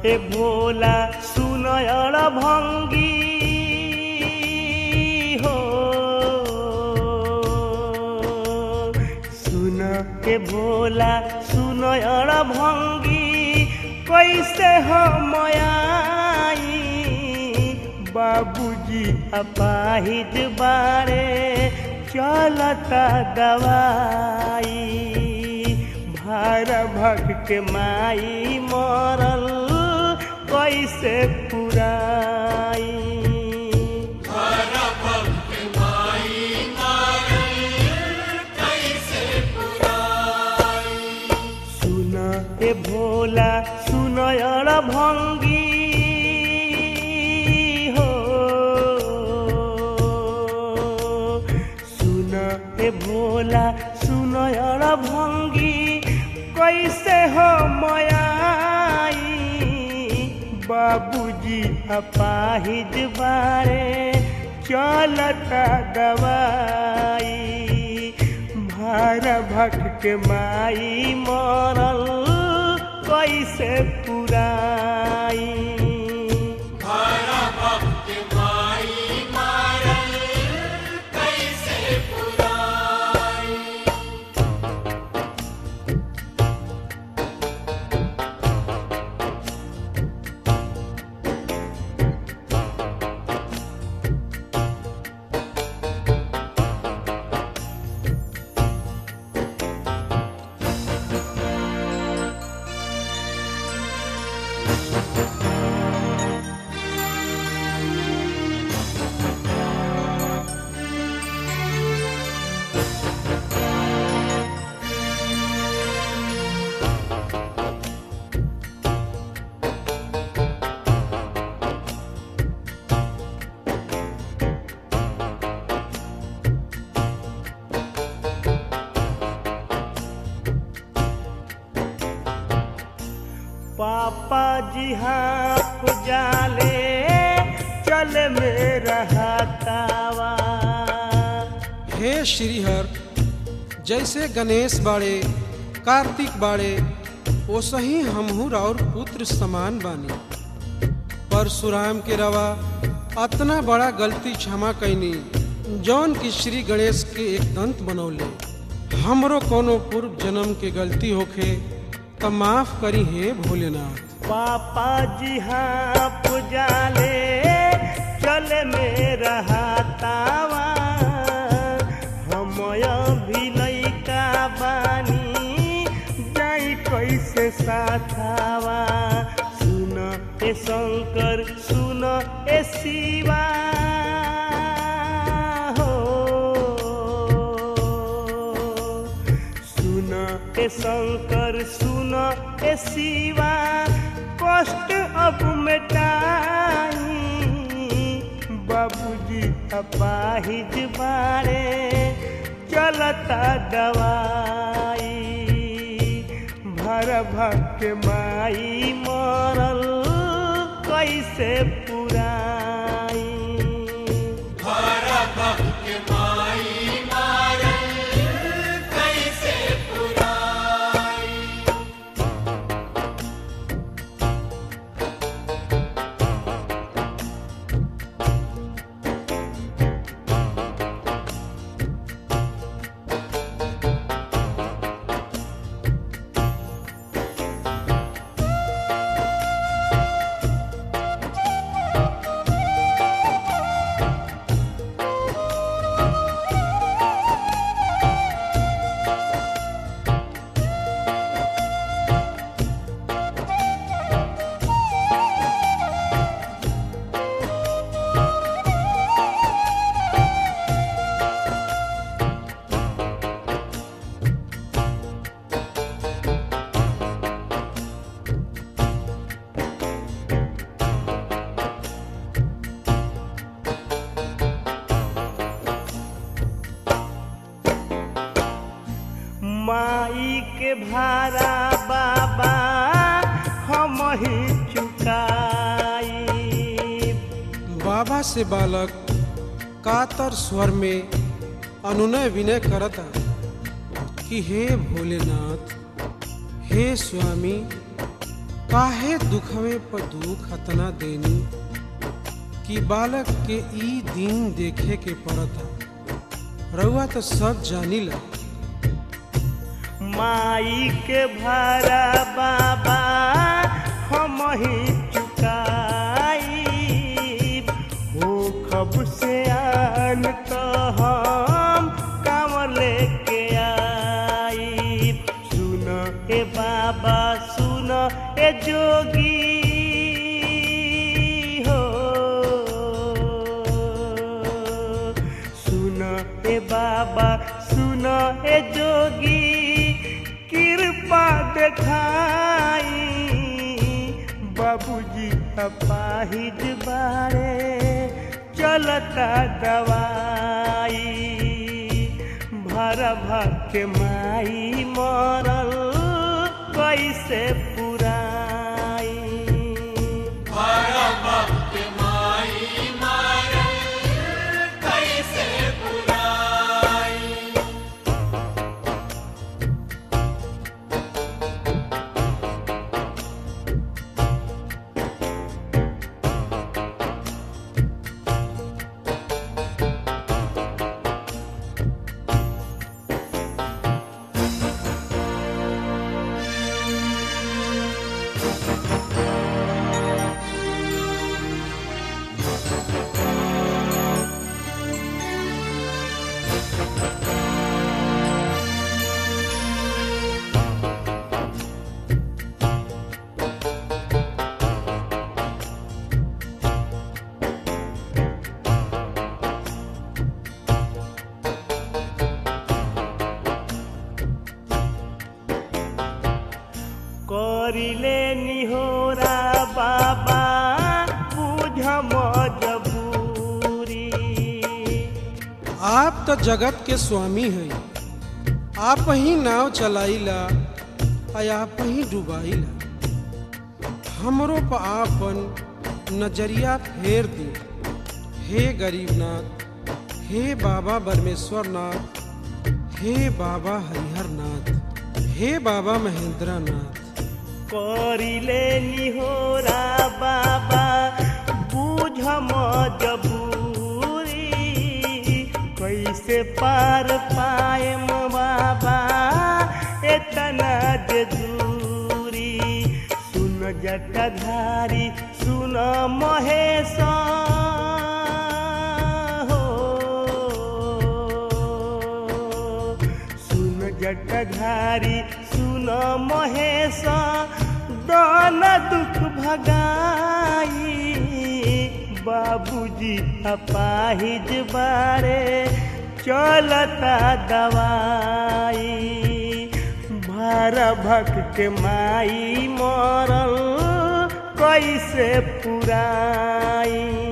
ए भोला सुनयण भंगी हो सुन ए भोला सुनयण भंगी कैसे हम आई बाबूजी अपाहिज बारे चलता दवाई भार भग के माई मरल कैसे पुराई भार भग के माई मरल कैसे पुराई। सुन ए भोला सुनयण भंगी हो सुन ए भोला सुनयण भंगी कैसे हम आई बाबूजी अपाहिज बारे चलता दवाई भार भग के माई मरल कैसे पुराई भार भग के माई मरल कैसे पुराई। पापा जी हाथ जाले चल मेरा हाथावा। हे श्रीहर, जैसे गणेश बाड़े कार्तिक बाड़े ओसही हमहू और पुत्र समान बानी। परशुराम के रवा अतना बड़ा गलती क्षमा कैनी जौन की श्री गणेश के एक दंत बनौले। हमरो कोनो पूर्व जन्म के गलती होखे तो माफ करी हे भोलेनाथ। पापा जी हाँ पुजाले चल मेरा हाथावा हम भी लइका बानी जाई कैसे साथावा। सुन ए शंकर सुन ए शिवा हो सुन ए शंकर सुन ए शिवा कष्ट अब मिटाई बाबूजी अपाहिज बारे चलता दवाई भर भग के माई मरल कैसे पुराई भार भग के माई मरल कैसे पुराई। माई के भारा बाबा हम ही चुकाई। बाबा से बालक कातर स्वर में अनुनय विनय करता कि हे भोलेनाथ, हे स्वामी, काहे दुखवे पर दुख अतना देनी कि बालक के ई दिन देखे के पड़ता। रउआ तो सब जानिला। माई के भारा बाबा हम ही चुकाई, हो खब से आन तो हम काम लेके आई। सुन ए बाबा सुन ए जोगी हो, सुन ए बाबा सुन ए जोगी, कृपा देखाई। बाबूजी अपाहिज बारे चलता दवाई, भरा भाग के माई मरल कैसे पुराई। भरा भाग के माई मरल कैसे पुराई। करिले निहोरा बाबा बुझ मजबूरी। आप तो जगत के स्वामी हैं, आप ही नाव चलाइला आ आप ही डुबाइला। हमरो पर आपन नजरिया फेर दी। हे गरीबनाथ, हे बाबा परमेश्वरनाथ, हे बाबा हरिहरनाथ, हे बाबा महेंद्रनाथ। करिले निहोरा बाबा बुझ मजबूरी, कैसे पार पाएम बाबा एतना जे दूरी। सुन जटाधारी सुन महेश हो, सुन जटाधारी सुन महेश, दान दुख भगाई। बाबूजी अपाहिज बारे चलता दवाई, भारा भक्त के माई मरल कैसे पुराई।